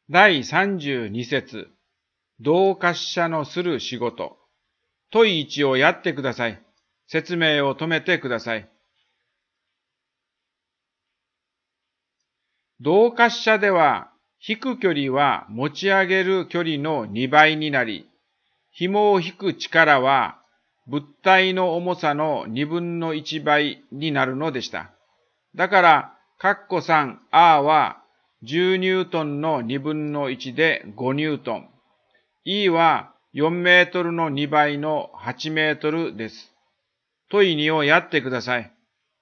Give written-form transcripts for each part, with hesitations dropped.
第32節、同滑車のする仕事。問1をやってください。説明を止めてください。同滑車では、引く距離は持ち上げる距離の2倍になり、紐を引く力は物体の重さの2分の1倍になるのでした。だから、3 R は10ニュートンの2分の1で5ニュートン。E は4メートルの2倍の8メートルです。問2をやってください。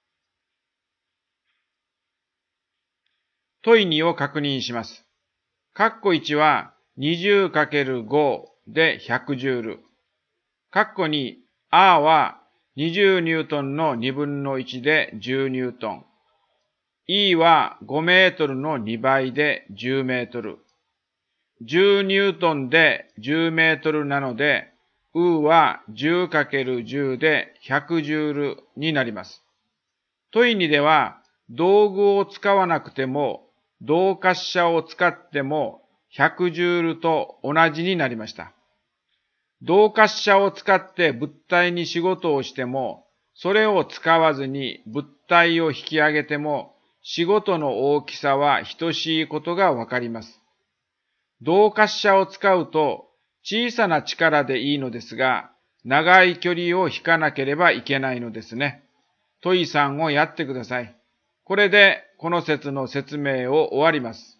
問2を確認します。1は 20×5 で100ジュール。2 R は20ニュートンの2分の1で10ニュートン。E は5メートルの2倍で10メートル。10ニュートンで10メートルなので、U は 10×10 で100ジュールになります。問2では、道具を使わなくても、同滑車を使っても100ジュールと同じになりました。同滑車を使って物体に仕事をしても、それを使わずに物体を引き上げても、仕事の大きさは等しいことがわかります。同滑車を使うと小さな力でいいのですが、長い距離を引かなければいけないのですね。問3をやってください。これでこの説の説明を終わります。